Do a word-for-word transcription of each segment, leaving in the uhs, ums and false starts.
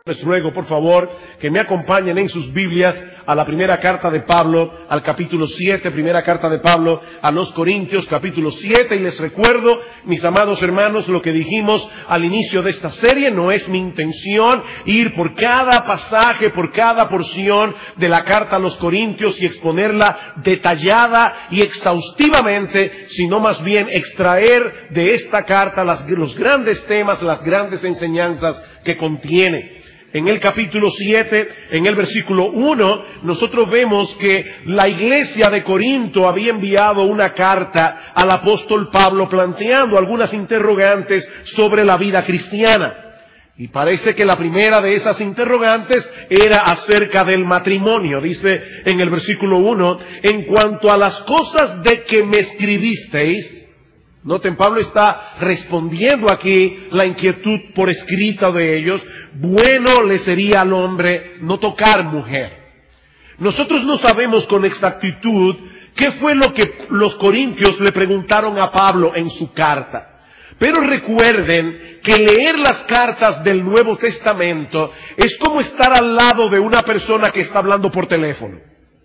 Les ruego, por favor, que me acompañen en sus Biblias a la primera carta de Pablo, al capítulo siete, primera carta de Pablo a los Corintios, capítulo siete, y les recuerdo, mis amados hermanos, lo que dijimos al inicio de esta serie. No es mi intención ir por cada pasaje, por cada porción de la carta a los Corintios y exponerla detallada y exhaustivamente, sino más bien extraer de esta carta las, los grandes temas, las grandes enseñanzas que contiene. En el capítulo siete, en el versículo uno, nosotros vemos que la iglesia de Corinto había enviado una carta al apóstol Pablo planteando algunas interrogantes sobre la vida cristiana. Y parece que la primera de esas interrogantes era acerca del matrimonio. Dice en el versículo uno, en cuanto a las cosas de que me escribisteis. Noten, Pablo está respondiendo aquí la inquietud por escrita de ellos. Bueno le sería al hombre no tocar mujer. Nosotros no sabemos con exactitud qué fue lo que los corintios le preguntaron a Pablo en su carta. Pero recuerden que leer las cartas del Nuevo Testamento es como estar al lado de una persona que está hablando por teléfono.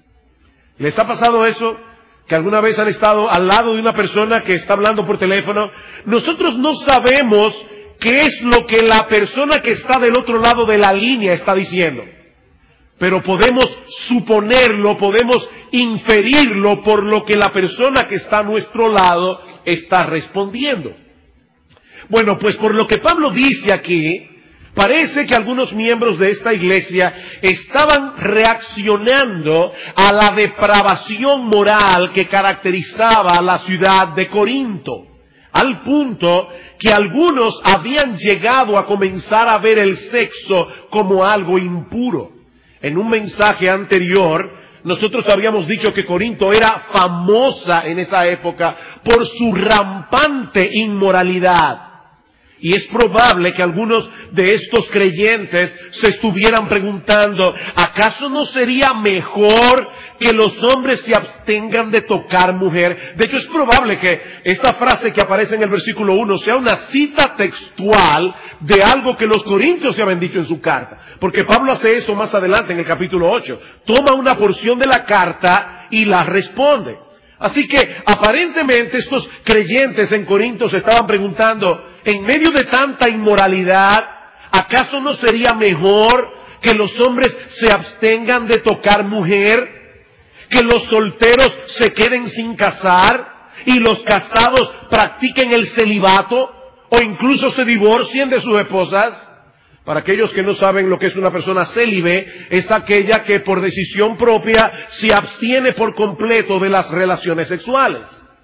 ¿Les ha pasado eso? Que alguna vez han estado al lado de una persona que está hablando por teléfono. Nosotros no sabemos qué es lo que la persona que está del otro lado de la línea está diciendo, pero podemos suponerlo, podemos inferirlo por lo que la persona que está a nuestro lado está respondiendo. Bueno, pues por lo que Pablo dice aquí, parece que algunos miembros de esta iglesia estaban reaccionando a la depravación moral que caracterizaba a la ciudad de Corinto, al punto que algunos habían llegado a comenzar a ver el sexo como algo impuro. En un mensaje anterior, nosotros habíamos dicho que Corinto era famosa en esa época por su rampante inmoralidad. Y es probable que algunos de estos creyentes se estuvieran preguntando, ¿acaso no sería mejor que los hombres se abstengan de tocar mujer? De hecho, es probable que esta frase que aparece en el versículo uno sea una cita textual de algo que los corintios se habían dicho en su carta. Porque Pablo hace eso más adelante en el capítulo ocho. Toma una porción de la carta y la responde. Así que aparentemente estos creyentes en Corinto se estaban preguntando, en medio de tanta inmoralidad, ¿acaso no sería mejor que los hombres se abstengan de tocar mujer? ¿Que los solteros se queden sin casar y los casados practiquen el celibato o incluso se divorcien de sus esposas? Para aquellos que no saben lo que es una persona célibe, es aquella que por decisión propia se abstiene por completo de las relaciones sexuales.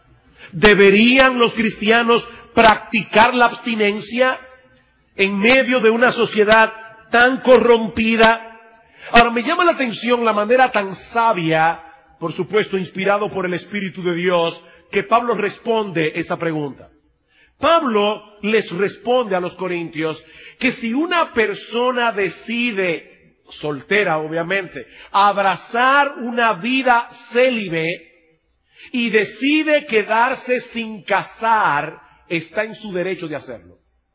¿Deberían los cristianos practicar la abstinencia en medio de una sociedad tan corrompida? Ahora, me llama la atención la manera tan sabia, por supuesto inspirado por el Espíritu de Dios, que Pablo responde esa pregunta. Pablo les responde a los corintios que si una persona decide, soltera obviamente, abrazar una vida célibe y decide quedarse sin casar, está en su derecho de hacerlo.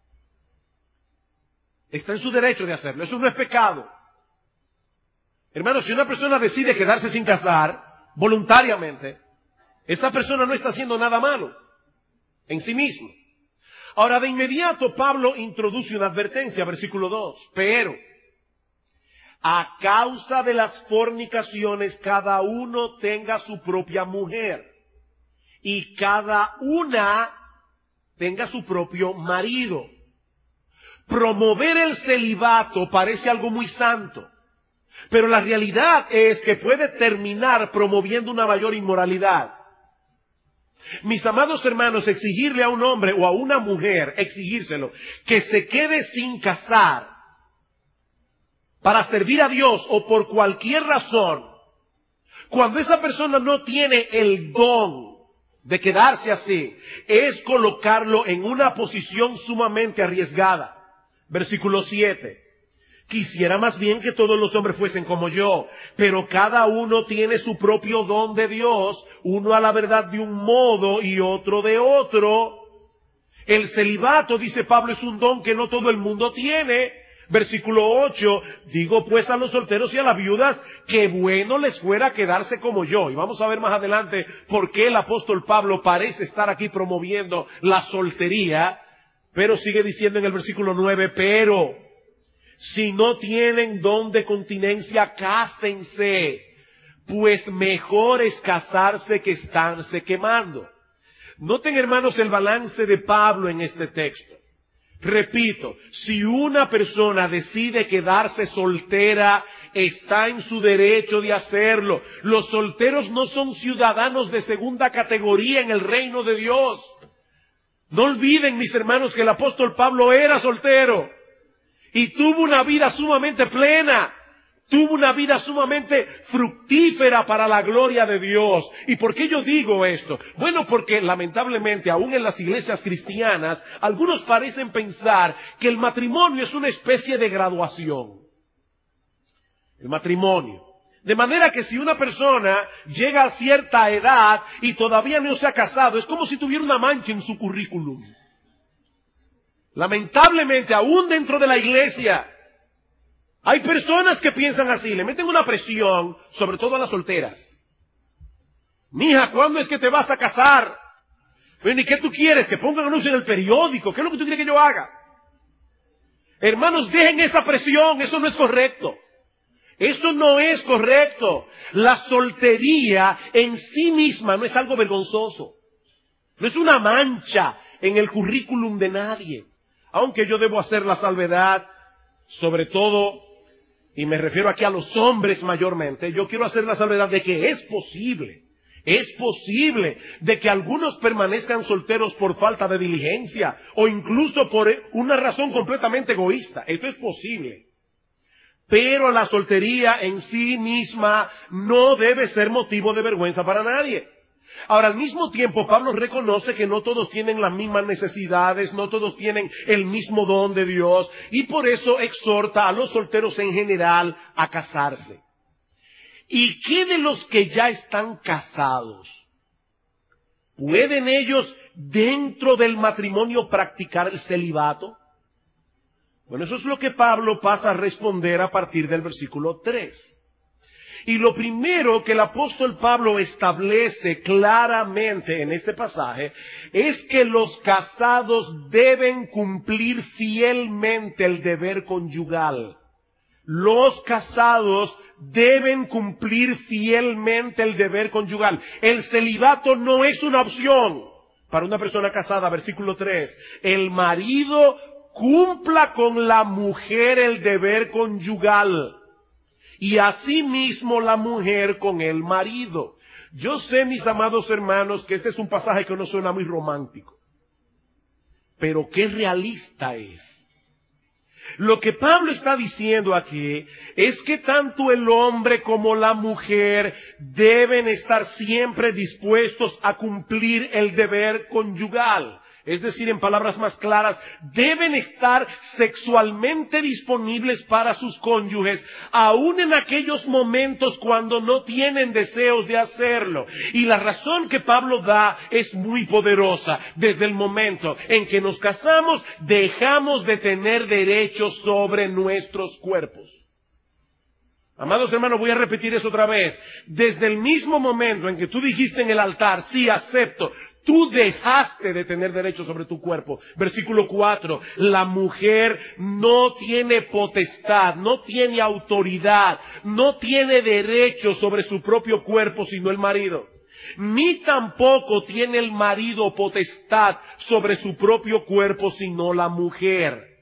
Está en su derecho de hacerlo. Eso no es pecado. Hermanos, si una persona decide quedarse sin casar voluntariamente, esa persona no está haciendo nada malo en sí mismo. Ahora, de inmediato, Pablo introduce una advertencia, versículo dos. Pero, a causa de las fornicaciones, cada uno tenga su propia mujer, y cada una tenga su propio marido. Promover el celibato parece algo muy santo, pero la realidad es que puede terminar promoviendo una mayor inmoralidad. Mis amados hermanos, exigirle a un hombre o a una mujer, exigírselo, que se quede sin casar para servir a Dios o por cualquier razón, cuando esa persona no tiene el don de quedarse así, es colocarlo en una posición sumamente arriesgada. Versículo siete. Quisiera más bien que todos los hombres fuesen como yo, pero cada uno tiene su propio don de Dios, uno a la verdad de un modo y otro de otro. El celibato, dice Pablo, es un don que no todo el mundo tiene. Versículo ocho, digo pues a los solteros y a las viudas que bueno les fuera quedarse como yo. Y vamos a ver más adelante por qué el apóstol Pablo parece estar aquí promoviendo la soltería, pero sigue diciendo en el versículo nueve, pero si no tienen don de continencia, cásense, pues mejor es casarse que estarse quemando. Noten, hermanos, el balance de Pablo en este texto. Repito, si una persona decide quedarse soltera, está en su derecho de hacerlo. Los solteros no son ciudadanos de segunda categoría en el reino de Dios. No olviden, mis hermanos, que el apóstol Pablo era soltero y tuvo una vida sumamente plena. Tuvo una vida sumamente fructífera para la gloria de Dios. ¿Y por qué yo digo esto? Bueno, porque lamentablemente aún en las iglesias cristianas, algunos parecen pensar que el matrimonio es una especie de graduación. El matrimonio. De manera que si una persona llega a cierta edad y todavía no se ha casado, es como si tuviera una mancha en su currículum. Lamentablemente, aún dentro de la iglesia, hay personas que piensan así, le meten una presión, sobre todo a las solteras. Mija, ¿cuándo es que te vas a casar? Bueno, ¿y qué tú quieres? Que pongan anuncio en el periódico. ¿Qué es lo que tú quieres que yo haga? Hermanos, dejen esa presión, eso no es correcto. Eso no es correcto. La soltería en sí misma no es algo vergonzoso. No es una mancha en el currículum de nadie. Aunque yo debo hacer la salvedad, sobre todo, y me refiero aquí a los hombres mayormente, yo quiero hacer la salvedad de que es posible, es posible de que algunos permanezcan solteros por falta de diligencia o incluso por una razón completamente egoísta. Esto es posible. Pero la soltería en sí misma no debe ser motivo de vergüenza para nadie. Ahora, al mismo tiempo, Pablo reconoce que no todos tienen las mismas necesidades, no todos tienen el mismo don de Dios, y por eso exhorta a los solteros en general a casarse. ¿Y qué de los que ya están casados? ¿Pueden ellos, dentro del matrimonio, practicar el celibato? Bueno, eso es lo que Pablo pasa a responder a partir del versículo tres. Y lo primero que el apóstol Pablo establece claramente en este pasaje es que los casados deben cumplir fielmente el deber conyugal. Los casados deben cumplir fielmente el deber conyugal. El celibato no es una opción para una persona casada. Versículo tres. El marido cumpla con la mujer el deber conyugal. Y asimismo la mujer con el marido. Yo sé, mis amados hermanos, que este es un pasaje que no suena muy romántico. Pero qué realista es. Lo que Pablo está diciendo aquí es que tanto el hombre como la mujer deben estar siempre dispuestos a cumplir el deber conyugal. Es decir, en palabras más claras, deben estar sexualmente disponibles para sus cónyuges, aun en aquellos momentos cuando no tienen deseos de hacerlo. Y la razón que Pablo da es muy poderosa. Desde el momento en que nos casamos, dejamos de tener derechos sobre nuestros cuerpos. Amados hermanos, voy a repetir eso otra vez. Desde el mismo momento en que tú dijiste en el altar, sí, acepto, tú dejaste de tener derecho sobre tu cuerpo. Versículo cuatro, la mujer no tiene potestad, no tiene autoridad, no tiene derecho sobre su propio cuerpo sino el marido. Ni tampoco tiene el marido potestad sobre su propio cuerpo sino la mujer.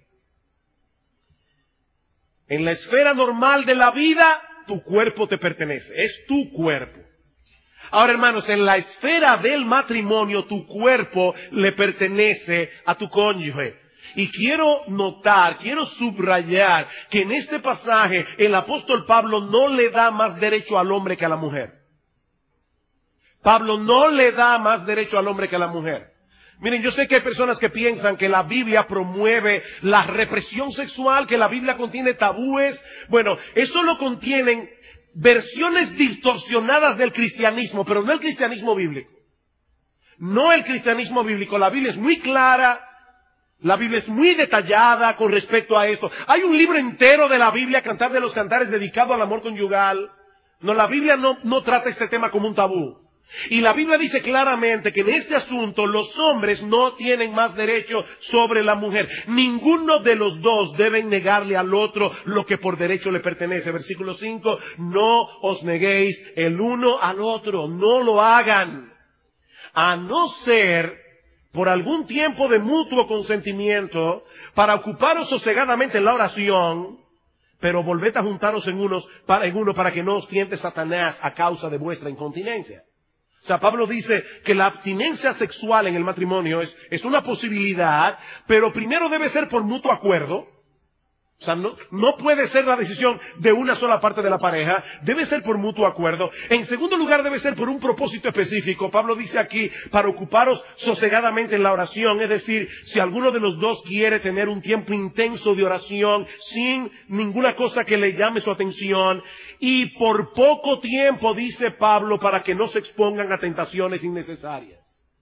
En la esfera normal de la vida, tu cuerpo te pertenece, es tu cuerpo. Ahora, hermanos, en la esfera del matrimonio, tu cuerpo le pertenece a tu cónyuge. Y quiero notar, quiero subrayar que en este pasaje el apóstol Pablo no le da más derecho al hombre que a la mujer. Pablo no le da más derecho al hombre que a la mujer. Miren, yo sé que hay personas que piensan que la Biblia promueve la represión sexual, que la Biblia contiene tabúes. Bueno, eso lo contienen versiones distorsionadas del cristianismo, pero no el cristianismo bíblico. No el cristianismo bíblico. La Biblia es muy clara. La Biblia es muy detallada con respecto a esto. Hay un libro entero de la Biblia, Cantar de los Cantares, dedicado al amor conyugal. No, la Biblia no, no trata este tema como un tabú. Y la Biblia dice claramente que en este asunto los hombres no tienen más derecho sobre la mujer. Ninguno de los dos deben negarle al otro lo que por derecho le pertenece. Versículo cinco, no os neguéis el uno al otro, no lo hagan. A no ser por algún tiempo de mutuo consentimiento para ocuparos sosegadamente en la oración, pero volved a juntaros en, unos, para, en uno para que no os tiente Satanás a causa de vuestra incontinencia. O sea, Pablo dice que la abstinencia sexual en el matrimonio es, es una posibilidad, pero primero debe ser por mutuo acuerdo. O sea, no, no puede ser la decisión de una sola parte de la pareja, debe ser por mutuo acuerdo. En segundo lugar, debe ser por un propósito específico. Pablo dice aquí, para ocuparos sosegadamente en la oración, es decir, si alguno de los dos quiere tener un tiempo intenso de oración, sin ninguna cosa que le llame su atención, y por poco tiempo, dice Pablo, para que no se expongan a tentaciones innecesarias.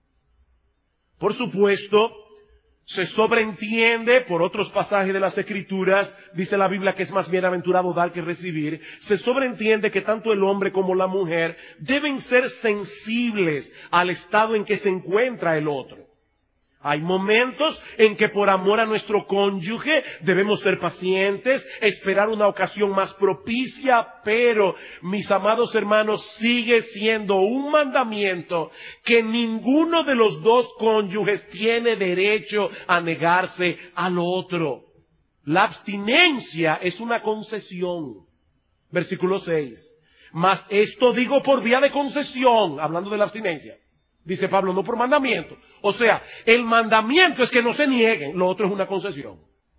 Por supuesto, se sobreentiende por otros pasajes de las Escrituras, dice la Biblia que es más bienaventurado dar que recibir, se sobreentiende que tanto el hombre como la mujer deben ser sensibles al estado en que se encuentra el otro. Hay momentos en que por amor a nuestro cónyuge debemos ser pacientes, esperar una ocasión más propicia, pero, mis amados hermanos, sigue siendo un mandamiento que ninguno de los dos cónyuges tiene derecho a negarse al otro. La abstinencia es una concesión. Versículo seis. Mas esto digo por vía de concesión, hablando de la abstinencia. Dice Pablo, no por mandamiento. O sea, el mandamiento es que no se nieguen. Lo otro es una concesión.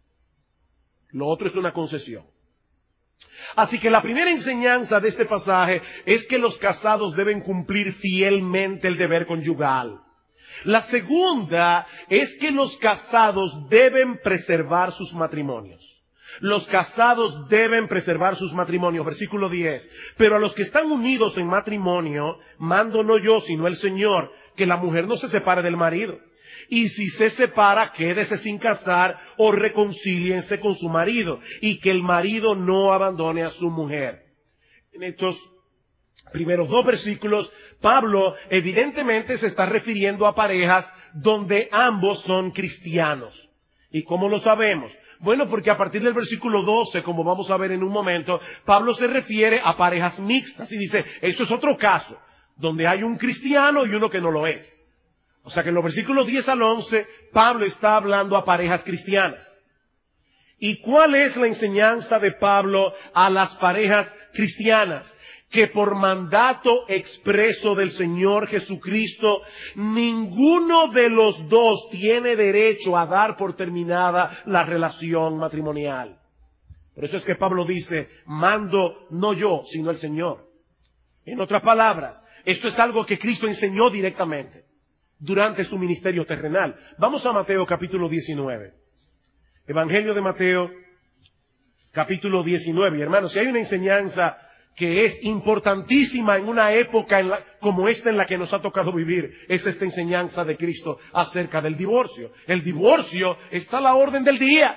Lo otro es una concesión. Así que la primera enseñanza de este pasaje es que los casados deben cumplir fielmente el deber conyugal. La segunda es que los casados deben preservar sus matrimonios. Los casados deben preservar sus matrimonios. Versículo diez. Pero a los que están unidos en matrimonio, mando no yo, sino el Señor, que la mujer no se separe del marido. Y si se separa, quédese sin casar o reconcíliense con su marido. Y que el marido no abandone a su mujer. En estos primeros dos versículos, Pablo evidentemente se está refiriendo a parejas donde ambos son cristianos. ¿Y cómo lo sabemos? Bueno, porque a partir del versículo doce, como vamos a ver en un momento, Pablo se refiere a parejas mixtas y dice, eso es otro caso, donde hay un cristiano y uno que no lo es. O sea que en los versículos diez al once, Pablo está hablando a parejas cristianas. ¿Y cuál es la enseñanza de Pablo a las parejas cristianas? Que por mandato expreso del Señor Jesucristo, ninguno de los dos tiene derecho a dar por terminada la relación matrimonial. Por eso es que Pablo dice, mando no yo, sino el Señor. En otras palabras, esto es algo que Cristo enseñó directamente durante su ministerio terrenal. Vamos a Mateo capítulo diecinueve. Evangelio de Mateo capítulo diecinueve. Y hermanos, si hay una enseñanza que es importantísima en una época en la, como esta en la que nos ha tocado vivir, es esta enseñanza de Cristo acerca del divorcio. El divorcio está a la orden del día.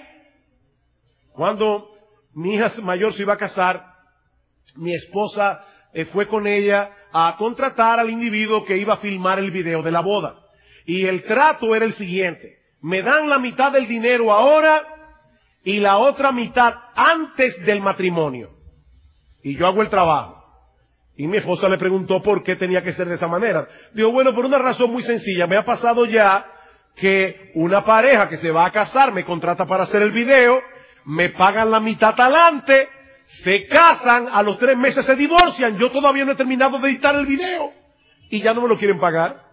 Cuando mi hija mayor se iba a casar, mi esposa eh, fue con ella a contratar al individuo que iba a filmar el video de la boda. Y el trato era el siguiente: me dan la mitad del dinero ahora y la otra mitad antes del matrimonio. Y yo hago el trabajo. Y mi esposa le preguntó por qué tenía que ser de esa manera. Digo, bueno, por una razón muy sencilla. Me ha pasado ya que una pareja que se va a casar me contrata para hacer el video, me pagan la mitad adelante, se casan, a los tres meses se divorcian, yo todavía no he terminado de editar el video y ya no me lo quieren pagar.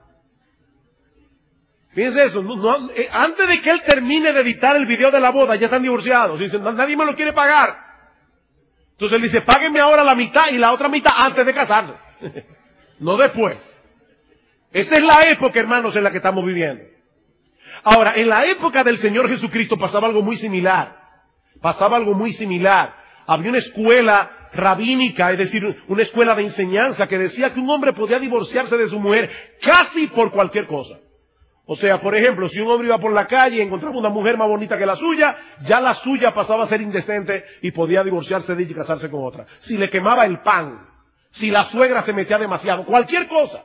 Fíjense eso, no, no, eh, antes de que él termine de editar el video de la boda ya están divorciados. Dicen, nadie me lo quiere pagar. Entonces él dice, páguenme ahora la mitad y la otra mitad antes de casarse. No después. Esa es la época, hermanos, en la que estamos viviendo. Ahora, en la época del Señor Jesucristo pasaba algo muy similar. Pasaba algo muy similar. Había una escuela rabínica, es decir, una escuela de enseñanza que decía que un hombre podía divorciarse de su mujer casi por cualquier cosa. O sea, por ejemplo, si un hombre iba por la calle y encontraba una mujer más bonita que la suya, ya la suya pasaba a ser indecente y podía divorciarse de ella y casarse con otra. Si le quemaba el pan, si la suegra se metía demasiado, cualquier cosa.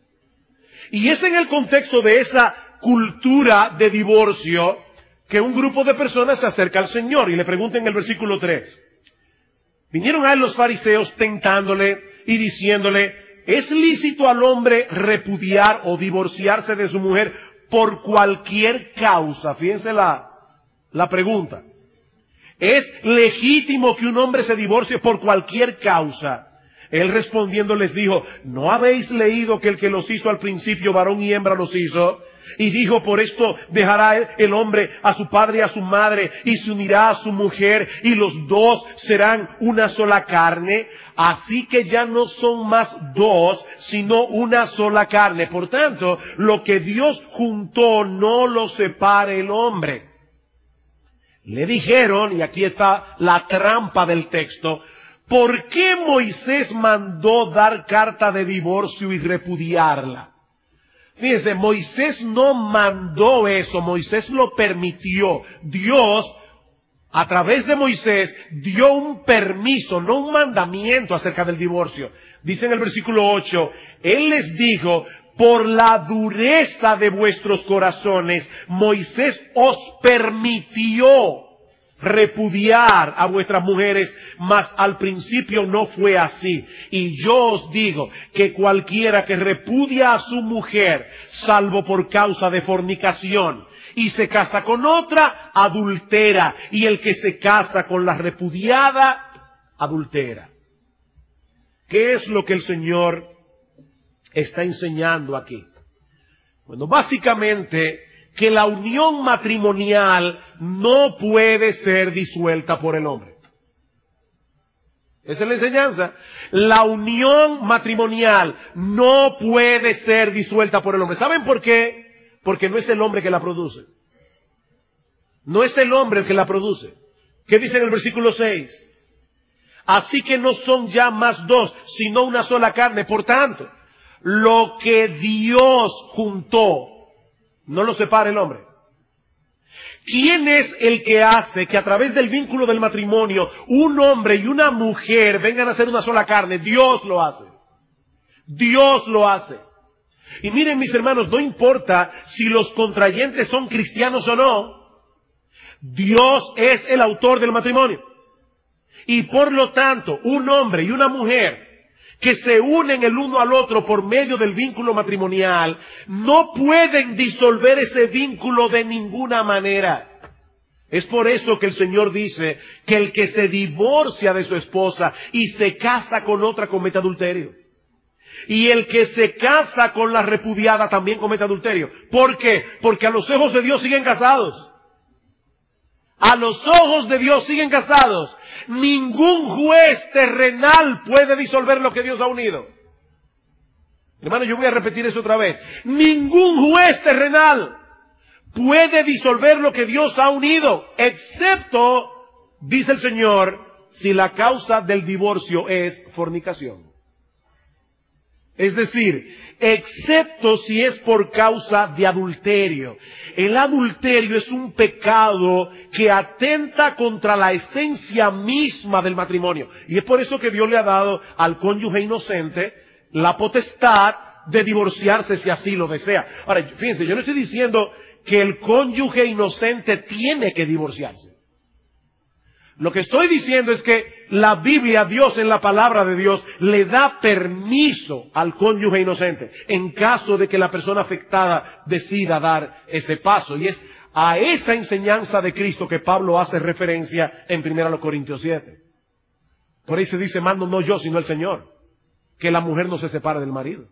Y es en el contexto de esa cultura de divorcio que un grupo de personas se acerca al Señor y le pregunta en el versículo tres. Vinieron a él los fariseos tentándole y diciéndole, ¿es lícito al hombre repudiar o divorciarse de su mujer por cualquier causa? Fíjense la, la pregunta. ¿Es legítimo que un hombre se divorcie por cualquier causa? Él respondiendo les dijo, ¿no habéis leído que el que los hizo al principio, varón y hembra los hizo? Y dijo, por esto dejará el hombre a su padre y a su madre, y se unirá a su mujer, y los dos serán una sola carne. Así que ya no son más dos, sino una sola carne. Por tanto, lo que Dios juntó no lo separe el hombre. Le dijeron, y aquí está la trampa del texto, ¿por qué Moisés mandó dar carta de divorcio y repudiarla? Fíjense, Moisés no mandó eso, Moisés lo permitió. Dios, a través de Moisés, dio un permiso, no un mandamiento acerca del divorcio. Dice en el versículo ocho, Él les dijo, por la dureza de vuestros corazones, Moisés os permitió repudiar a vuestras mujeres, mas al principio no fue así. Y yo os digo que cualquiera que repudia a su mujer, salvo por causa de fornicación, y se casa con otra, adultera, y el que se casa con la repudiada, adultera. ¿Qué es lo que el Señor está enseñando aquí? Bueno, básicamente que la unión matrimonial no puede ser disuelta por el hombre. Esa es la enseñanza. La unión matrimonial no puede ser disuelta por el hombre. ¿Saben por qué? Porque no es el hombre que la produce. No es el hombre el que la produce. ¿Qué dice en el versículo seis? Así que no son ya más dos, sino una sola carne. Por tanto, lo que Dios juntó, no lo separa el hombre. ¿Quién es el que hace que a través del vínculo del matrimonio un hombre y una mujer vengan a ser una sola carne? Dios lo hace. Dios lo hace. Y miren, mis hermanos, no importa si los contrayentes son cristianos o no, Dios es el autor del matrimonio. Y por lo tanto, un hombre y una mujer que se unen el uno al otro por medio del vínculo matrimonial, no pueden disolver ese vínculo de ninguna manera. Es por eso que el Señor dice que el que se divorcia de su esposa y se casa con otra comete adulterio. Y el que se casa con la repudiada también comete adulterio. ¿Por qué? Porque a los ojos de Dios siguen casados. A los ojos de Dios siguen casados. Ningún juez terrenal puede disolver lo que Dios ha unido. Hermano, yo voy a repetir eso otra vez. Ningún juez terrenal puede disolver lo que Dios ha unido, excepto, dice el Señor, si la causa del divorcio es fornicación. Es decir, excepto si es por causa de adulterio. El adulterio es un pecado que atenta contra la esencia misma del matrimonio. Y es por eso que Dios le ha dado al cónyuge inocente la potestad de divorciarse si así lo desea. Ahora, fíjense, yo no estoy diciendo que el cónyuge inocente tiene que divorciarse. Lo que estoy diciendo es que la Biblia, Dios en la palabra de Dios, le da permiso al cónyuge inocente en caso de que la persona afectada decida dar ese paso. Y es a esa enseñanza de Cristo que Pablo hace referencia en primera Corintios siete. Por ahí se dice, mando no yo, sino el Señor, que la mujer no se separe del marido.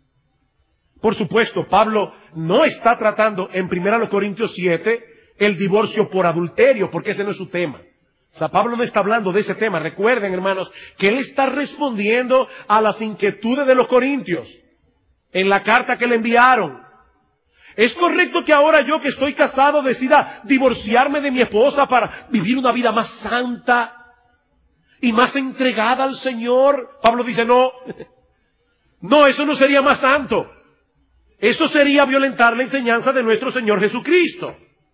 Por supuesto, Pablo no está tratando en primera Corintios siete el divorcio por adulterio, porque ese no es su tema. O sea, Pablo no está hablando de ese tema. Recuerden, hermanos, que él está respondiendo a las inquietudes de los corintios en la carta que le enviaron. ¿Es correcto que ahora yo, que estoy casado, decida divorciarme de mi esposa para vivir una vida más santa y más entregada al Señor? Pablo dice, no, no, eso no sería más santo. Eso sería violentar la enseñanza de nuestro Señor Jesucristo.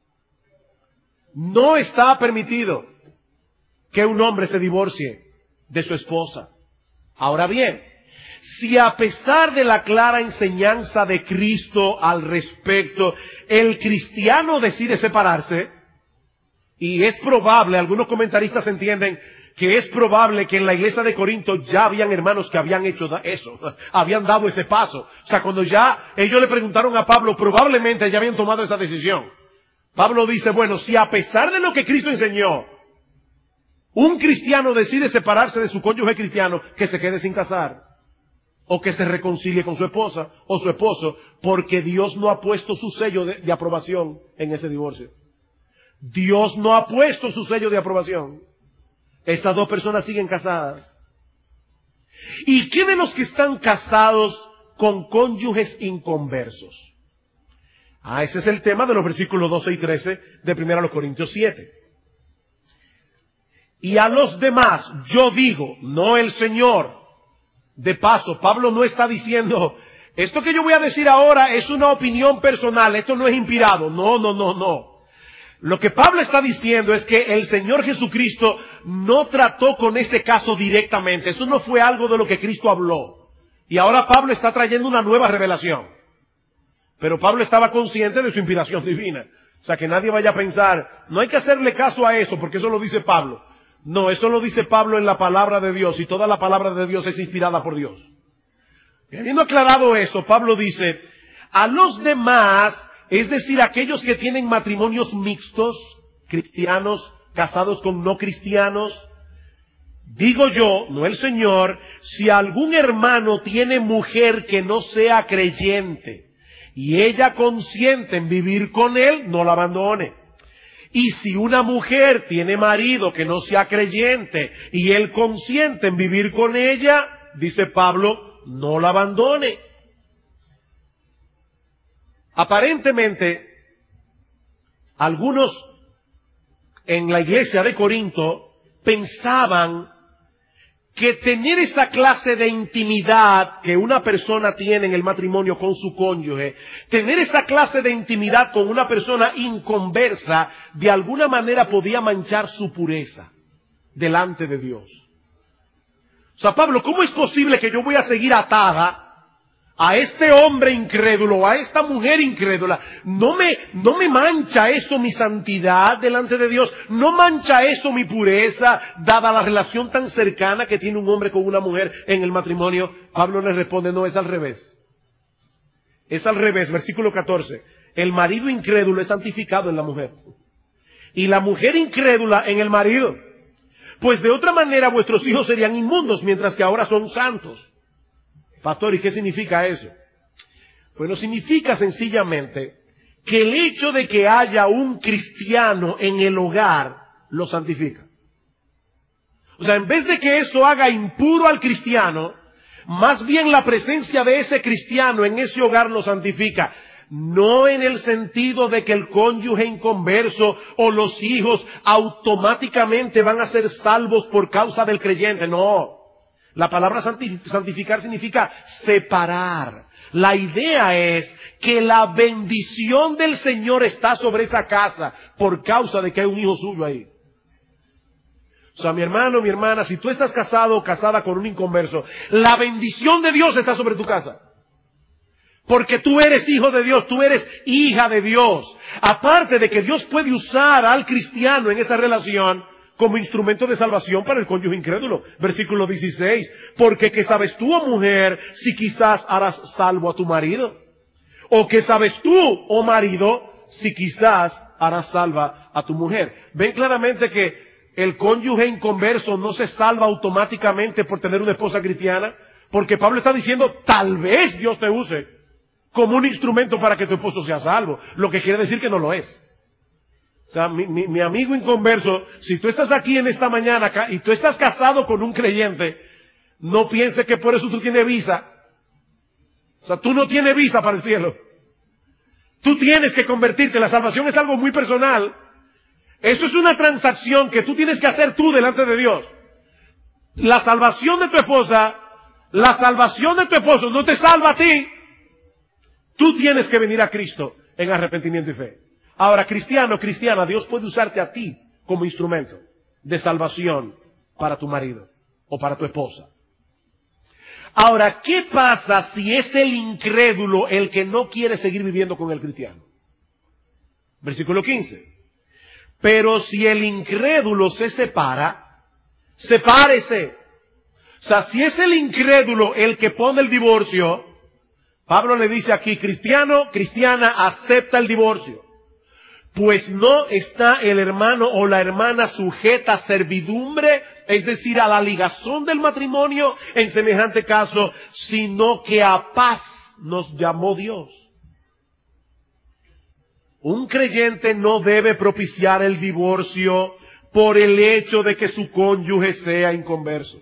No está permitido que un hombre se divorcie de su esposa. Ahora bien, si a pesar de la clara enseñanza de Cristo al respecto, el cristiano decide separarse, y es probable, algunos comentaristas entienden que es probable que en la iglesia de Corinto ya habían hermanos que habían hecho eso, habían dado ese paso. O sea, cuando ya ellos le preguntaron a Pablo, probablemente ya habían tomado esa decisión. Pablo dice, bueno, si a pesar de lo que Cristo enseñó, un cristiano decide separarse de su cónyuge cristiano, que se quede sin casar, o que se reconcilie con su esposa o su esposo, porque Dios no ha puesto su sello de, de aprobación en ese divorcio. Dios no ha puesto su sello de aprobación. Estas dos personas siguen casadas. ¿Y qué de los que están casados con cónyuges inconversos? Ah, ese es el tema de los versículos doce y trece de primera Corintios siete. Y a los demás, yo digo, no el Señor. De paso, Pablo no está diciendo, esto que yo voy a decir ahora es una opinión personal, esto no es inspirado. No, no, no, no. Lo que Pablo está diciendo es que el Señor Jesucristo no trató con ese caso directamente. Eso no fue algo de lo que Cristo habló. Y ahora Pablo está trayendo una nueva revelación. Pero Pablo estaba consciente de su inspiración divina. O sea, que nadie vaya a pensar, no hay que hacerle caso a eso, porque eso lo dice Pablo. No, eso lo dice Pablo en la palabra de Dios, y toda la palabra de Dios es inspirada por Dios. Y habiendo aclarado eso, Pablo dice, a los demás, es decir, aquellos que tienen matrimonios mixtos, cristianos, casados con no cristianos, digo yo, no el Señor, si algún hermano tiene mujer que no sea creyente, y ella consiente en vivir con él, no la abandone. Y si una mujer tiene marido que no sea creyente, y él consiente en vivir con ella, dice Pablo, no la abandone. Aparentemente, algunos en la iglesia de Corinto pensaban que tener esa clase de intimidad que una persona tiene en el matrimonio con su cónyuge, tener esa clase de intimidad con una persona inconversa, de alguna manera podía manchar su pureza delante de Dios. O sea, Pablo, ¿cómo es posible que yo voy a seguir atada a este hombre incrédulo, a esta mujer incrédula? No me, no me mancha eso mi santidad delante de Dios, no mancha eso mi pureza, dada la relación tan cercana que tiene un hombre con una mujer en el matrimonio. Pablo le responde, no, es al revés. Es al revés, versículo catorce. El marido incrédulo es santificado en la mujer, y la mujer incrédula en el marido. Pues de otra manera vuestros hijos serían inmundos, mientras que ahora son santos. Pastor, ¿y qué significa eso? Bueno, significa sencillamente que el hecho de que haya un cristiano en el hogar lo santifica. O sea, en vez de que eso haga impuro al cristiano, más bien la presencia de ese cristiano en ese hogar lo santifica. No en el sentido de que el cónyuge inconverso o los hijos automáticamente van a ser salvos por causa del creyente, no. La palabra santificar significa separar. La idea es que la bendición del Señor está sobre esa casa por causa de que hay un hijo suyo ahí. O sea, mi hermano, mi hermana, si tú estás casado o casada con un inconverso, la bendición de Dios está sobre tu casa. Porque tú eres hijo de Dios, tú eres hija de Dios. Aparte de que Dios puede usar al cristiano en esa relación como instrumento de salvación para el cónyuge incrédulo. Versículo dieciséis. Porque ¿qué sabes tú, oh mujer, si quizás harás salvo a tu marido? ¿O qué sabes tú, oh marido, si quizás harás salva a tu mujer? Ven claramente que el cónyuge inconverso no se salva automáticamente por tener una esposa cristiana, porque Pablo está diciendo, tal vez Dios te use como un instrumento para que tu esposo sea salvo, lo que quiere decir que no lo es. O sea, mi, mi, mi amigo inconverso, si tú estás aquí en esta mañana acá, y tú estás casado con un creyente, no pienses que por eso tú tienes visa. O sea, tú no tienes visa para el cielo. Tú tienes que convertirte, la salvación es algo muy personal. Eso es una transacción que tú tienes que hacer tú delante de Dios. La salvación de tu esposa, la salvación de tu esposo no te salva a ti. Tú tienes que venir a Cristo en arrepentimiento y fe. Ahora, cristiano, cristiana, Dios puede usarte a ti como instrumento de salvación para tu marido o para tu esposa. Ahora, ¿qué pasa si es el incrédulo el que no quiere seguir viviendo con el cristiano? Versículo quince. Pero si el incrédulo se separa, sepárese. O sea, si es el incrédulo el que pone el divorcio, Pablo le dice aquí, cristiano, cristiana, acepta el divorcio. Pues no está el hermano o la hermana sujeta a servidumbre, es decir, a la ligazón del matrimonio en semejante caso, sino que a paz nos llamó Dios. Un creyente no debe propiciar el divorcio por el hecho de que su cónyuge sea inconverso.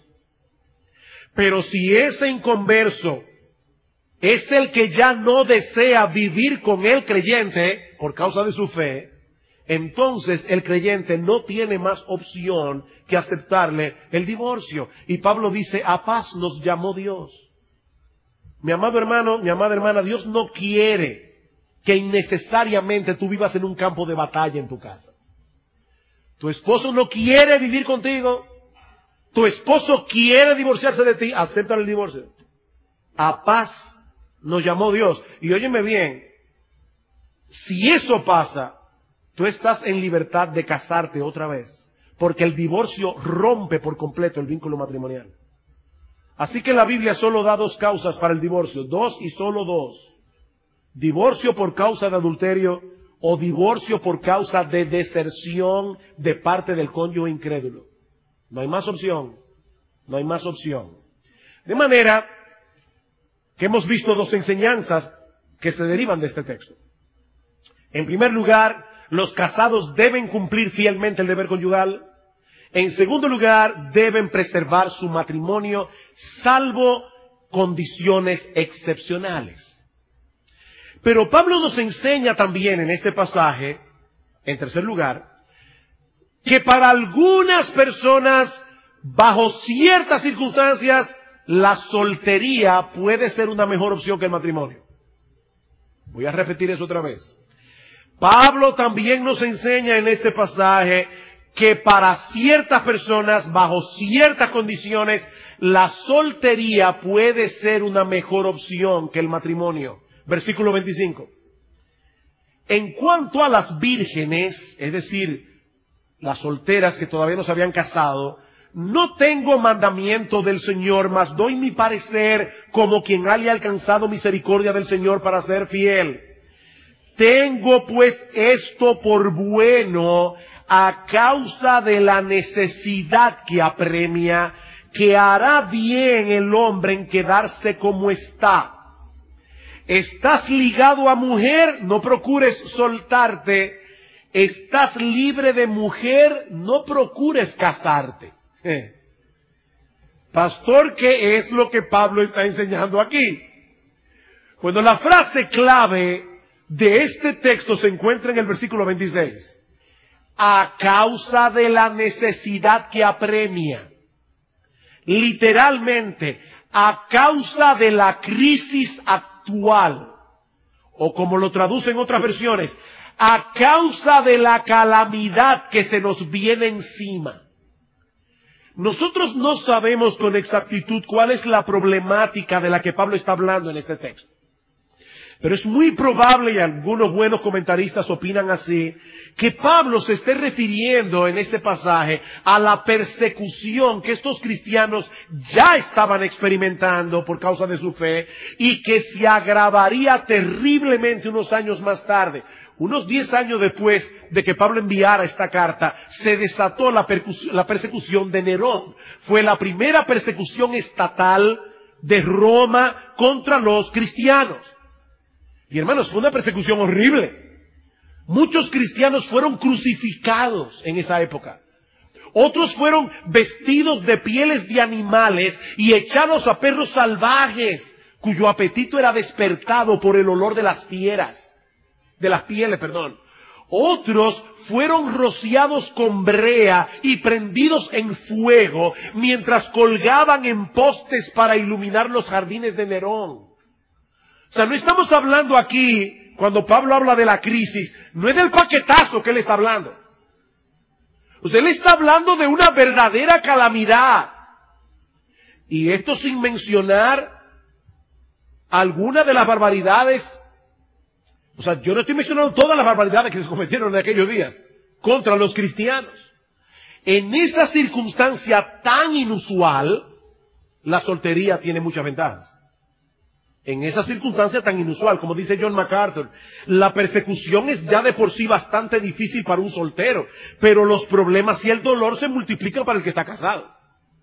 Pero si ese inconverso es el que ya no desea vivir con el creyente por causa de su fe, entonces el creyente no tiene más opción que aceptarle el divorcio. Y Pablo dice, a paz nos llamó Dios. Mi amado hermano, mi amada hermana, Dios no quiere que innecesariamente tú vivas en un campo de batalla en tu casa. Tu esposo no quiere vivir contigo. Tu esposo quiere divorciarse de ti. Acepta el divorcio. A paz nos llamó Dios. Y óyeme bien, si eso pasa, tú estás en libertad de casarte otra vez, porque el divorcio rompe por completo el vínculo matrimonial. Así que la Biblia solo da dos causas para el divorcio, dos y solo dos. Divorcio por causa de adulterio o divorcio por causa de deserción de parte del cónyuge incrédulo. No hay más opción, no hay más opción. De manera que hemos visto dos enseñanzas que se derivan de este texto. En primer lugar, los casados deben cumplir fielmente el deber conyugal. En segundo lugar, deben preservar su matrimonio, salvo condiciones excepcionales. Pero Pablo nos enseña también en este pasaje, en tercer lugar, que para algunas personas, bajo ciertas circunstancias, la soltería puede ser una mejor opción que el matrimonio. Voy a repetir eso otra vez. Pablo también nos enseña en este pasaje que para ciertas personas, bajo ciertas condiciones, la soltería puede ser una mejor opción que el matrimonio. Versículo veinticinco. En cuanto a las vírgenes, es decir, las solteras que todavía no se habían casado, no tengo mandamiento del Señor, mas doy mi parecer como quien haya alcanzado misericordia del Señor para ser fiel. Tengo pues esto por bueno a causa de la necesidad que apremia, que hará bien el hombre en quedarse como está. Estás ligado a mujer, no procures soltarte. Estás libre de mujer, no procures casarte. Eh. Pastor, ¿qué es lo que Pablo está enseñando aquí? Cuando la frase clave de este texto se encuentra en el versículo veintiséis. A causa de la necesidad que apremia. Literalmente, a causa de la crisis actual. O como lo traducen otras versiones, a causa de la calamidad que se nos viene encima. Nosotros no sabemos con exactitud cuál es la problemática de la que Pablo está hablando en este texto. Pero es muy probable, y algunos buenos comentaristas opinan así, que Pablo se esté refiriendo en este pasaje a la persecución que estos cristianos ya estaban experimentando por causa de su fe y que se agravaría terriblemente unos años más tarde. Unos diez años después de que Pablo enviara esta carta, se desató la, la persecución de Nerón. Fue la primera persecución estatal de Roma contra los cristianos. Y hermanos, fue una persecución horrible. Muchos cristianos fueron crucificados en esa época. Otros fueron vestidos de pieles de animales y echados a perros salvajes, cuyo apetito era despertado por el olor de las fieras, de las pieles, perdón. Otros fueron rociados con brea y prendidos en fuego mientras colgaban en postes para iluminar los jardines de Nerón. O sea, no estamos hablando aquí, cuando Pablo habla de la crisis, no es del paquetazo que él está hablando. Usted le está hablando de una verdadera calamidad. Y esto sin mencionar algunas de las barbaridades. O sea, yo no estoy mencionando todas las barbaridades que se cometieron en aquellos días contra los cristianos. En esa circunstancia tan inusual, la soltería tiene muchas ventajas. En esa circunstancia tan inusual, como dice John MacArthur, la persecución es ya de por sí bastante difícil para un soltero, pero los problemas y el dolor se multiplican para el que está casado.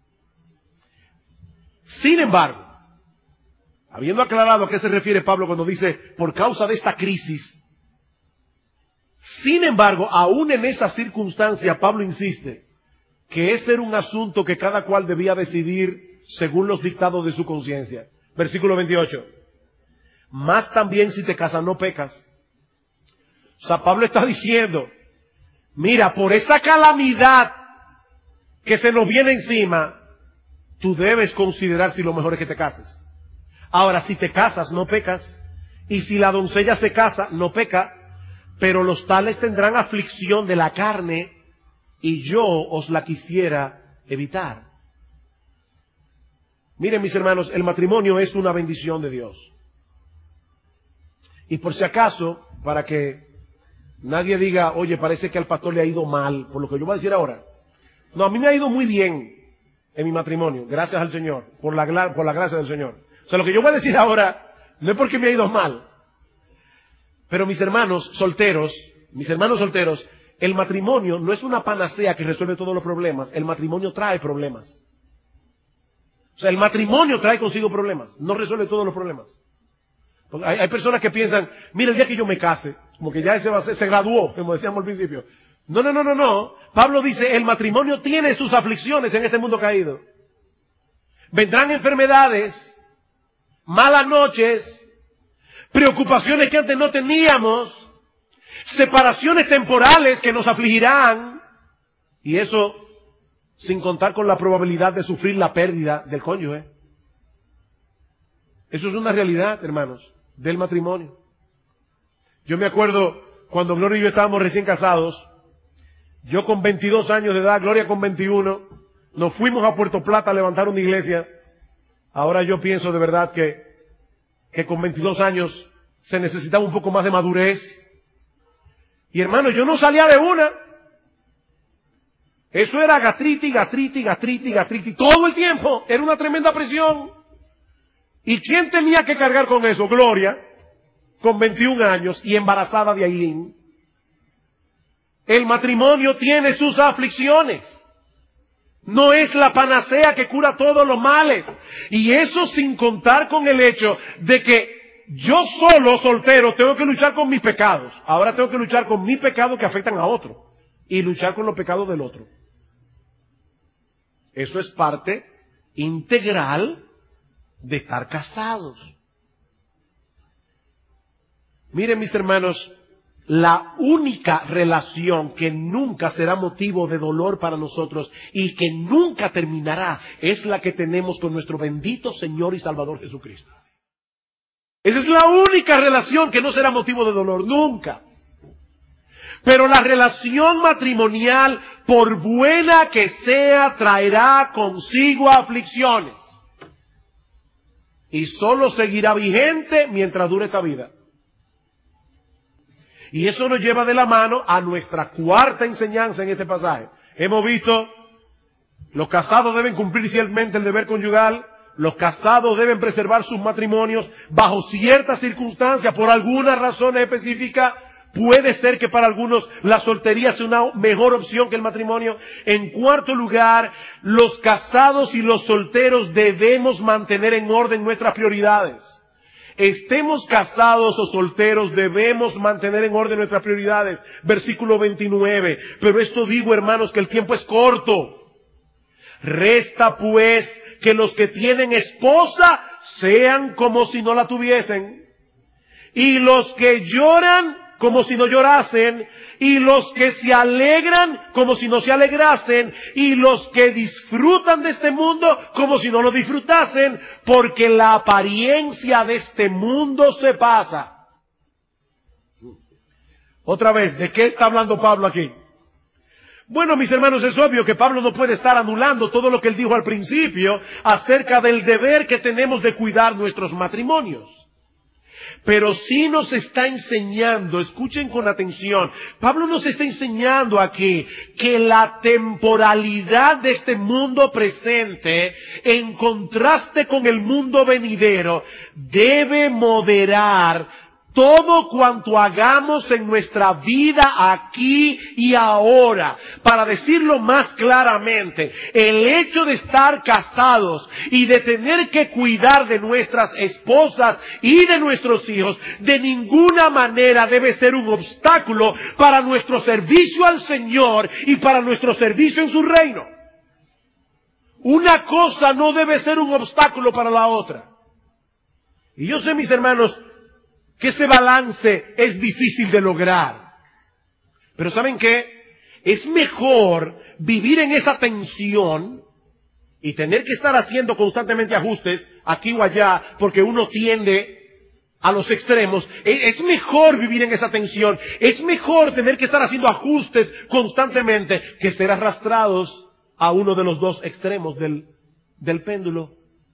Sin embargo, habiendo aclarado a qué se refiere Pablo cuando dice por causa de esta crisis, sin embargo, aún en esa circunstancia, Pablo insiste que ese era un asunto que cada cual debía decidir según los dictados de su conciencia. Versículo veintiocho. Más también si te casas no pecas. O sea, Pablo está diciendo, mira, por esa calamidad que se nos viene encima, tú debes considerar si lo mejor es que te cases. Ahora, si te casas no pecas, y si la doncella se casa no peca, pero los tales tendrán aflicción de la carne, y yo os la quisiera evitar. Miren, mis hermanos, el matrimonio es una bendición de Dios. Y por si acaso, para que nadie diga, oye, parece que al pastor le ha ido mal, por lo que yo voy a decir ahora. No, a mí me ha ido muy bien en mi matrimonio, gracias al Señor, por la, por la gracia del Señor. O sea, lo que yo voy a decir ahora, no es porque me ha ido mal. Pero mis hermanos solteros, mis hermanos solteros, el matrimonio no es una panacea que resuelve todos los problemas. El matrimonio trae problemas. O sea, el matrimonio trae consigo problemas, no resuelve todos los problemas. Porque hay, hay personas que piensan, mira, el día que yo me case, como que ya ese va a ser, se graduó, como decíamos al principio. No, no, no, no, no. Pablo dice, el matrimonio tiene sus aflicciones en este mundo caído. Vendrán enfermedades, malas noches, preocupaciones que antes no teníamos, separaciones temporales que nos afligirán, y eso sin contar con la probabilidad de sufrir la pérdida del cónyuge. Eso es una realidad, hermanos, del matrimonio. Yo me acuerdo cuando Gloria y yo estábamos recién casados, yo con veintidós años de edad, Gloria con veintiuno, nos fuimos a Puerto Plata a levantar una iglesia. Ahora yo pienso de verdad que, que con veintidós años se necesitaba un poco más de madurez. Y hermano, yo no salía de una. Eso era gastritis, gastritis, gastritis, gastritis. Todo el tiempo. Era una tremenda presión. ¿Y quién tenía que cargar con eso? Gloria, con veintiún años y embarazada de Ailín. El matrimonio tiene sus aflicciones. No es la panacea que cura todos los males. Y eso sin contar con el hecho de que yo solo, soltero, tengo que luchar con mis pecados. Ahora tengo que luchar con mis pecados que afectan a otro. Y luchar con los pecados del otro. Eso es parte integral de estar casados. Miren, mis hermanos, la única relación que nunca será motivo de dolor para nosotros y que nunca terminará es la que tenemos con nuestro bendito Señor y Salvador Jesucristo. Esa es la única relación que no será motivo de dolor, nunca. Pero la relación matrimonial, por buena que sea, traerá consigo aflicciones. Y solo seguirá vigente mientras dure esta vida. Y eso nos lleva de la mano a nuestra cuarta enseñanza en este pasaje. Hemos visto, los casados deben cumplir fielmente el deber conyugal, los casados deben preservar sus matrimonios bajo ciertas circunstancias, por alguna razón específica. Puede ser que para algunos la soltería sea una mejor opción que el matrimonio. En cuarto lugar, los casados y los solteros debemos mantener en orden nuestras prioridades. Estemos casados o solteros, debemos mantener en orden nuestras prioridades. Versículo veintinueve. Pero esto digo, hermanos, que el tiempo es corto. Resta pues que los que tienen esposa sean como si no la tuviesen. Y los que lloran, como si no llorasen, y los que se alegran como si no se alegrasen, y los que disfrutan de este mundo como si no lo disfrutasen, porque la apariencia de este mundo se pasa. Otra vez, ¿de qué está hablando Pablo aquí? Bueno, mis hermanos, es obvio que Pablo no puede estar anulando todo lo que él dijo al principio acerca del deber que tenemos de cuidar nuestros matrimonios. Pero sí nos está enseñando, escuchen con atención, Pablo nos está enseñando aquí que la temporalidad de este mundo presente, en contraste con el mundo venidero, debe moderar todo cuanto hagamos en nuestra vida aquí y ahora. Para decirlo más claramente, el hecho de estar casados y de tener que cuidar de nuestras esposas y de nuestros hijos, de ninguna manera debe ser un obstáculo para nuestro servicio al Señor y para nuestro servicio en su reino. Una cosa no debe ser un obstáculo para la otra. Y yo sé, mis hermanos, que ese balance es difícil de lograr. Pero ¿saben qué? Es mejor vivir en esa tensión y tener que estar haciendo constantemente ajustes aquí o allá porque uno tiende a los extremos. Es mejor vivir en esa tensión. Es mejor tener que estar haciendo ajustes constantemente que ser arrastrados a uno de los dos extremos del, del péndulo.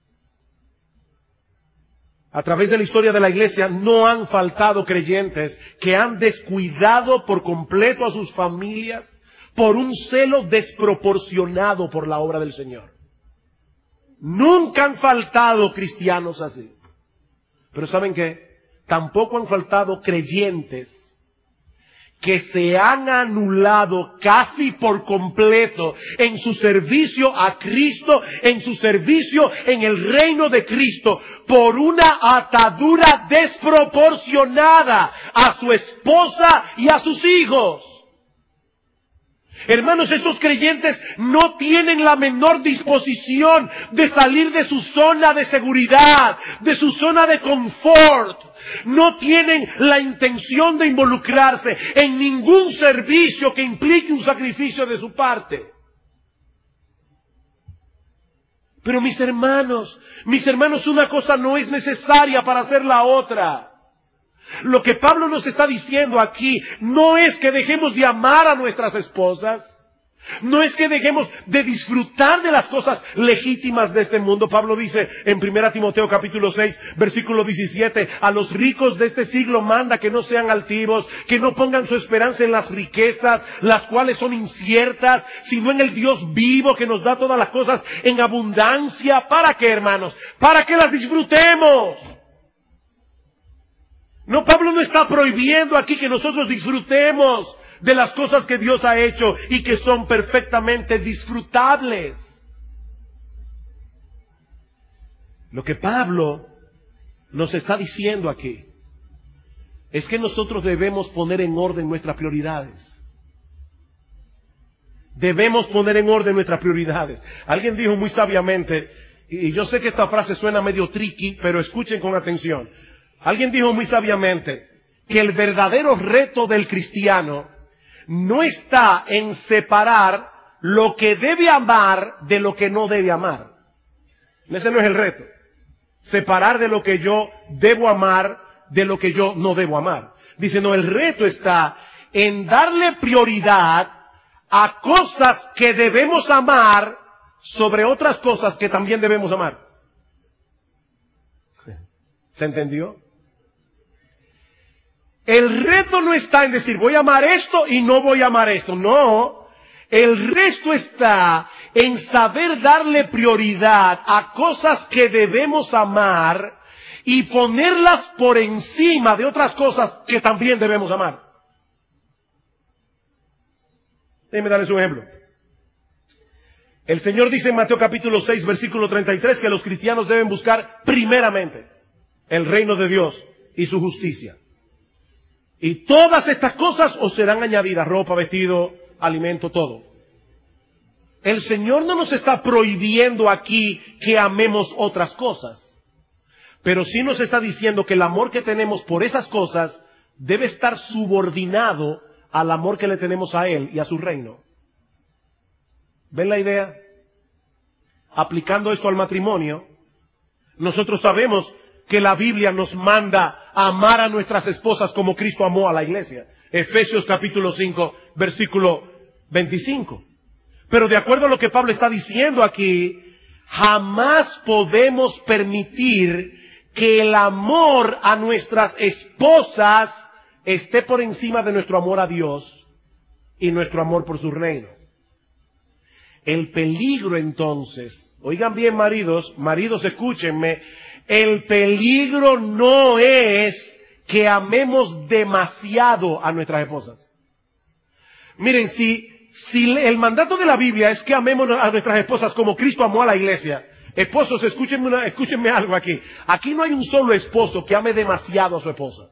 A través de la historia de la iglesia no han faltado creyentes que han descuidado por completo a sus familias por un celo desproporcionado por la obra del Señor. Nunca han faltado cristianos así. Pero ¿saben qué? Tampoco han faltado creyentes que se han anulado casi por completo en su servicio a Cristo, en su servicio en el reino de Cristo, por una atadura desproporcionada a su esposa y a sus hijos. Hermanos, estos creyentes no tienen la menor disposición de salir de su zona de seguridad, de su zona de confort. No tienen la intención de involucrarse en ningún servicio que implique un sacrificio de su parte. Pero mis hermanos, mis hermanos, una cosa no es necesaria para hacer la otra. Lo que Pablo nos está diciendo aquí no es que dejemos de amar a nuestras esposas, no es que dejemos de disfrutar de las cosas legítimas de este mundo. Pablo dice en primera Timoteo capítulo seis, versículo diecisiete, a los ricos de este siglo manda que no sean altivos, que no pongan su esperanza en las riquezas, las cuales son inciertas, sino en el Dios vivo que nos da todas las cosas en abundancia. ¿Para qué, hermanos? Para que las disfrutemos. No, Pablo no está prohibiendo aquí que nosotros disfrutemos de las cosas que Dios ha hecho y que son perfectamente disfrutables. Lo que Pablo nos está diciendo aquí es que nosotros debemos poner en orden nuestras prioridades. Debemos poner en orden nuestras prioridades. Alguien dijo muy sabiamente, y yo sé que esta frase suena medio tricky, pero escuchen con atención. Alguien dijo muy sabiamente que el verdadero reto del cristiano no está en separar lo que debe amar de lo que no debe amar. Ese no es el reto. Separar de lo que yo debo amar de lo que yo no debo amar. Dice, no, el reto está en darle prioridad a cosas que debemos amar sobre otras cosas que también debemos amar. ¿Se entendió? El reto no está en decir voy a amar esto y no voy a amar esto. No. El reto está en saber darle prioridad a cosas que debemos amar y ponerlas por encima de otras cosas que también debemos amar. Déjenme darles un ejemplo. El Señor dice en Mateo capítulo seis, versículo treinta y tres, que los cristianos deben buscar primeramente el reino de Dios y su justicia. Y todas estas cosas os serán añadidas: ropa, vestido, alimento, todo. El Señor no nos está prohibiendo aquí que amemos otras cosas, pero sí nos está diciendo que el amor que tenemos por esas cosas debe estar subordinado al amor que le tenemos a Él y a su reino. ¿Ven la idea? Aplicando esto al matrimonio, nosotros sabemos que la Biblia nos manda a amar a nuestras esposas como Cristo amó a la iglesia. Efesios capítulo cinco, versículo veinticinco. Pero de acuerdo a lo que Pablo está diciendo aquí, jamás podemos permitir que el amor a nuestras esposas esté por encima de nuestro amor a Dios y nuestro amor por su reino. El peligro entonces, oigan bien maridos, maridos escúchenme, el peligro no es que amemos demasiado a nuestras esposas. Miren, si, si el mandato de la Biblia es que amemos a nuestras esposas como Cristo amó a la iglesia, esposos, escúchenme, una, escúchenme algo aquí. Aquí no hay un solo esposo que ame demasiado a su esposa.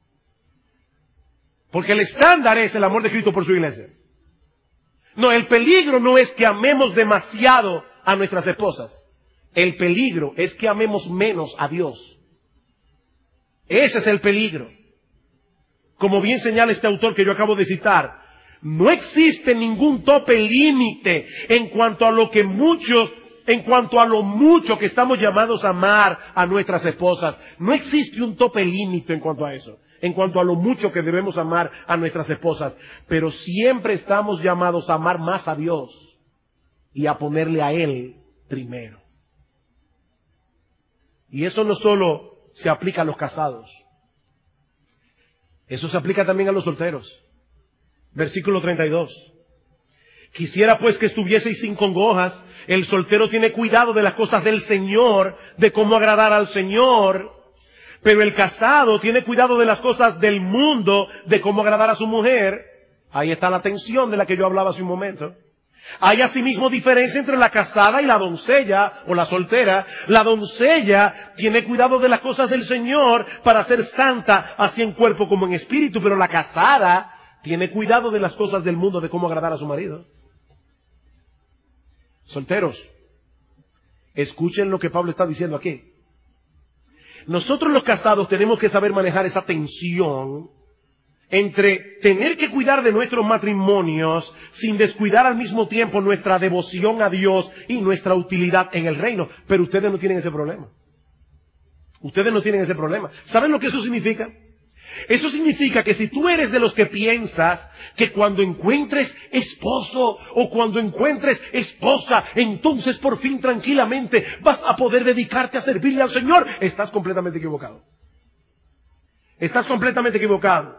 Porque el estándar es el amor de Cristo por su iglesia. No, el peligro no es que amemos demasiado a nuestras esposas. El peligro es que amemos menos a Dios. Ese es el peligro. Como bien señala este autor que yo acabo de citar, no existe ningún tope límite en cuanto a lo que muchos, en cuanto a lo mucho que estamos llamados a amar a nuestras esposas. No existe un tope límite en cuanto a eso. En cuanto a lo mucho que debemos amar a nuestras esposas. Pero siempre estamos llamados a amar más a Dios y a ponerle a Él primero. Y eso no solo se aplica a los casados. Eso se aplica también a los solteros. Versículo treinta y dos. Quisiera pues que estuvieseis sin congojas. El soltero tiene cuidado de las cosas del Señor, de cómo agradar al Señor. Pero el casado tiene cuidado de las cosas del mundo, de cómo agradar a su mujer. Ahí está la tensión de la que yo hablaba hace un momento. Hay asimismo diferencia entre la casada y la doncella o la soltera. La doncella tiene cuidado de las cosas del Señor para ser santa, así en cuerpo como en espíritu. Pero la casada tiene cuidado de las cosas del mundo, de cómo agradar a su marido. Solteros, escuchen lo que Pablo está diciendo aquí. Nosotros los casados tenemos que saber manejar esa tensión entre tener que cuidar de nuestros matrimonios sin descuidar al mismo tiempo nuestra devoción a Dios y nuestra utilidad en el reino. Pero ustedes no tienen ese problema. Ustedes no tienen ese problema. ¿Saben lo que eso significa? Eso significa que si tú eres de los que piensas que cuando encuentres esposo o cuando encuentres esposa, entonces por fin tranquilamente vas a poder dedicarte a servirle al Señor, estás completamente equivocado. Estás completamente equivocado.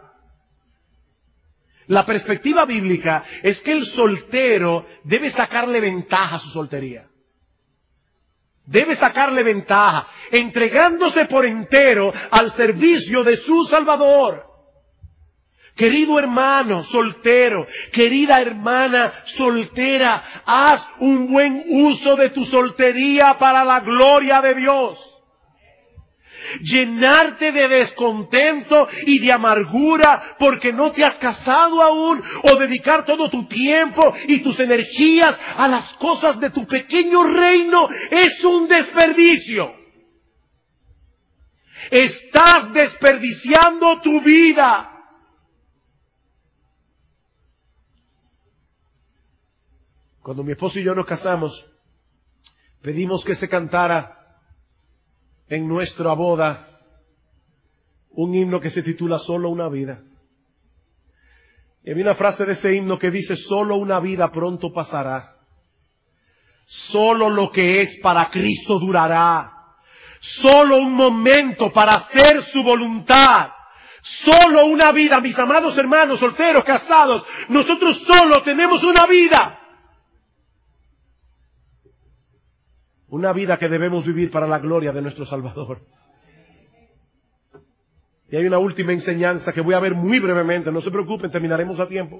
La perspectiva bíblica es que el soltero debe sacarle ventaja a su soltería. Debe sacarle ventaja, entregándose por entero al servicio de su Salvador. Querido hermano soltero, querida hermana soltera, haz un buen uso de tu soltería para la gloria de Dios. Llenarte de descontento y de amargura porque no te has casado aún, o dedicar todo tu tiempo y tus energías a las cosas de tu pequeño reino, es un desperdicio. Estás desperdiciando tu vida. Cuando mi esposo y yo nos casamos, pedimos que se cantara en nuestra boda un himno que se titula Solo una vida. Y había una frase de ese himno que dice: solo una vida pronto pasará. Solo lo que es para Cristo durará. Solo un momento para hacer su voluntad. Solo una vida, mis amados hermanos solteros, casados. Nosotros solo tenemos una vida. Una vida que debemos vivir para la gloria de nuestro Salvador. Y hay una última enseñanza que voy a ver muy brevemente, no se preocupen, terminaremos a tiempo.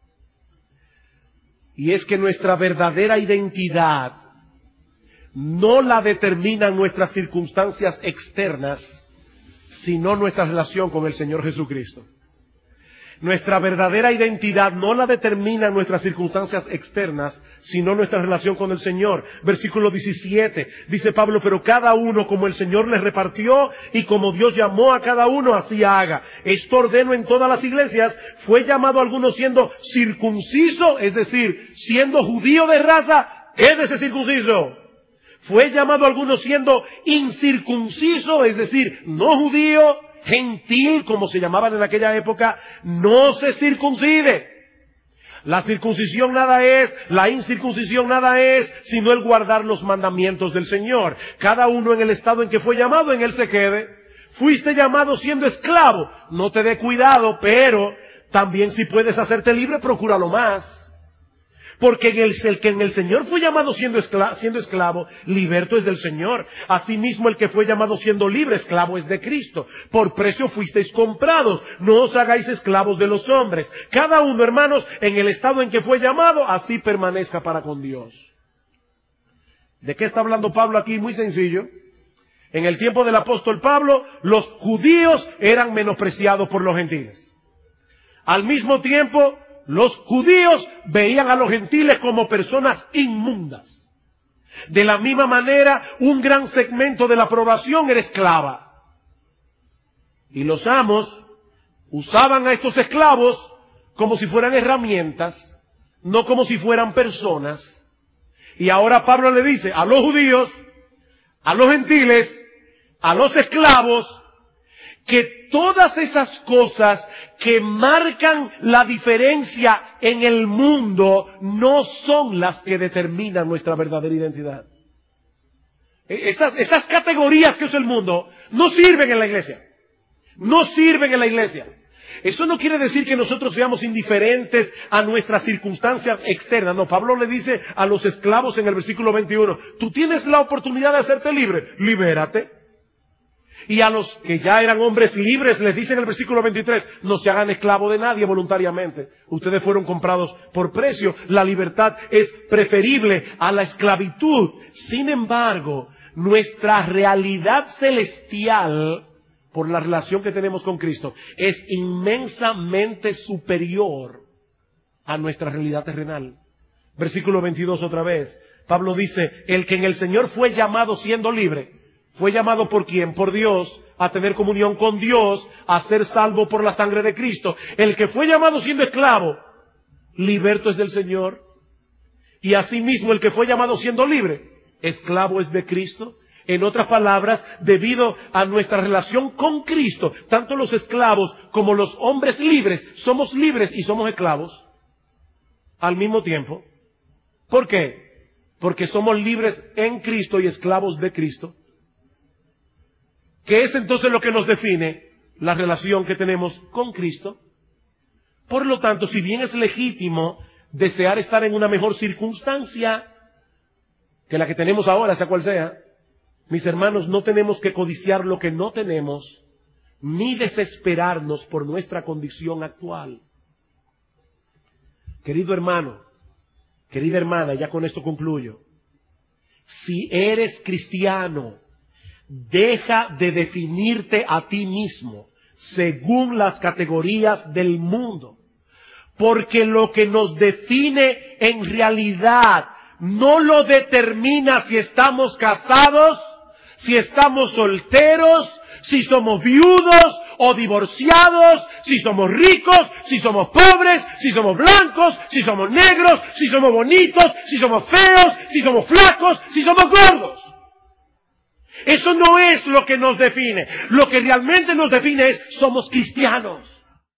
Y es que nuestra verdadera identidad no la determinan nuestras circunstancias externas, sino nuestra relación con el Señor Jesucristo. Nuestra verdadera identidad no la determinan nuestras circunstancias externas, sino nuestra relación con el Señor. Versículo diecisiete, dice Pablo, pero cada uno como el Señor les repartió y como Dios llamó a cada uno, así haga. Esto ordeno en todas las iglesias. Fue llamado alguno siendo circunciso, es decir, siendo judío de raza, es de ese circunciso. Fue llamado alguno siendo incircunciso, es decir, no judío, gentil, como se llamaban en aquella época, no se circuncide. La circuncisión nada es, la incircuncisión nada es, sino el guardar los mandamientos del Señor. Cada uno en el estado en que fue llamado, en él se quede. Fuiste llamado siendo esclavo, no te dé cuidado, pero también si puedes hacerte libre, procúralo más. Porque en el, el que en el Señor fue llamado siendo esclavo, siendo esclavo, liberto es del Señor. Asimismo, el que fue llamado siendo libre, esclavo es de Cristo. Por precio fuisteis comprados. No os hagáis esclavos de los hombres. Cada uno, hermanos, en el estado en que fue llamado, así permanezca para con Dios. ¿De qué está hablando Pablo aquí? Muy sencillo. En el tiempo del apóstol Pablo, los judíos eran menospreciados por los gentiles. Al mismo tiempo, los judíos veían a los gentiles como personas inmundas. De la misma manera, un gran segmento de la población era esclava. Y los amos usaban a estos esclavos como si fueran herramientas, no como si fueran personas. Y ahora Pablo le dice a los judíos, a los gentiles, a los esclavos, que todas esas cosas que marcan la diferencia en el mundo no son las que determinan nuestra verdadera identidad. Esas, esas categorías que usa el mundo no sirven en la iglesia. No sirven en la iglesia. Eso no quiere decir que nosotros seamos indiferentes a nuestras circunstancias externas. No, Pablo le dice a los esclavos en el versículo veintiuno, tú tienes la oportunidad de hacerte libre, libérate. Y a los que ya eran hombres libres les dice en el versículo veintitrés, no se hagan esclavos de nadie voluntariamente. Ustedes fueron comprados por precio. La libertad es preferible a la esclavitud. Sin embargo, nuestra realidad celestial, por la relación que tenemos con Cristo, es inmensamente superior a nuestra realidad terrenal. Versículo veintidós otra vez. Pablo dice, el que en el Señor fue llamado siendo libre, ¿fue llamado por quién? Por Dios, a tener comunión con Dios, a ser salvo por la sangre de Cristo. El que fue llamado siendo esclavo, liberto es del Señor. Y asimismo el que fue llamado siendo libre, esclavo es de Cristo. En otras palabras, debido a nuestra relación con Cristo, tanto los esclavos como los hombres libres, somos libres y somos esclavos al mismo tiempo. ¿Por qué? Porque somos libres en Cristo y esclavos de Cristo. ¿Qué es entonces lo que nos define? La relación que tenemos con Cristo. Por lo tanto, si bien es legítimo desear estar en una mejor circunstancia que la que tenemos ahora, sea cual sea, mis hermanos, no tenemos que codiciar lo que no tenemos, ni desesperarnos por nuestra condición actual. Querido hermano, querida hermana, ya con esto concluyo. Si eres cristiano, deja de definirte a ti mismo según las categorías del mundo. Porque lo que nos define en realidad no lo determina si estamos casados, si estamos solteros, si somos viudos o divorciados, si somos ricos, si somos pobres, si somos blancos, si somos negros, si somos bonitos, si somos feos, si somos flacos, si somos gordos. Eso no es lo que nos define. Lo que realmente nos define es, somos cristianos.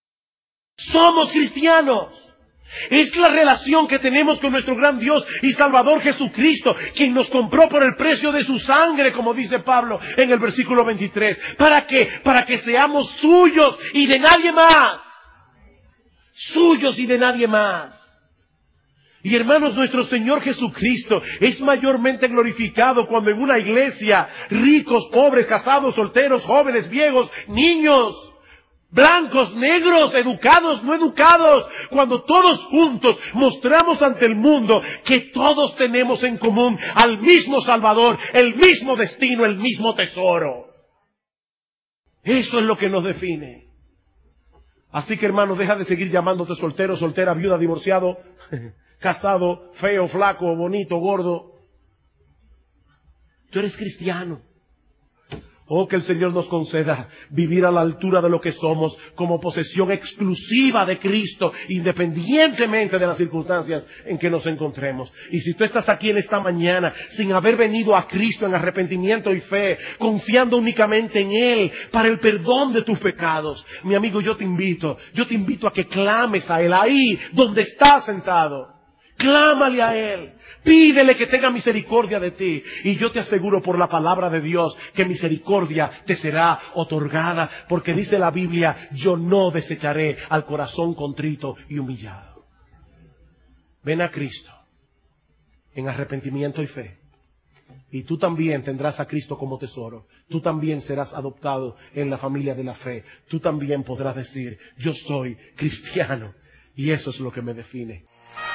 Somos cristianos. Es la relación que tenemos con nuestro gran Dios y Salvador Jesucristo, quien nos compró por el precio de su sangre, como dice Pablo en el versículo veintitrés. ¿Para qué? Para que seamos suyos y de nadie más. Suyos y de nadie más. Y hermanos, nuestro Señor Jesucristo es mayormente glorificado cuando en una iglesia, ricos, pobres, casados, solteros, jóvenes, viejos, niños, blancos, negros, educados, no educados, cuando todos juntos mostramos ante el mundo que todos tenemos en común al mismo Salvador, el mismo destino, el mismo tesoro. Eso es lo que nos define. Así que, hermano, deja de seguir llamándote soltero, soltera, viuda, divorciado, casado, feo, flaco, bonito, gordo. Tú eres cristiano. Oh, que el Señor nos conceda vivir a la altura de lo que somos, como posesión exclusiva de Cristo, independientemente de las circunstancias en que nos encontremos. Y si tú estás aquí en esta mañana sin haber venido a Cristo en arrepentimiento y fe, confiando únicamente en Él para el perdón de tus pecados, mi amigo, yo te invito, yo te invito a que clames a Él ahí donde estás sentado. Clámale a Él, pídele que tenga misericordia de ti, y yo te aseguro por la palabra de Dios que misericordia te será otorgada, porque dice la Biblia, yo no desecharé al corazón contrito y humillado. Ven a Cristo en arrepentimiento y fe, y tú también tendrás a Cristo como tesoro. Tú también serás adoptado en la familia de la fe. Tú también podrás decir, yo soy cristiano, y eso es lo que me define.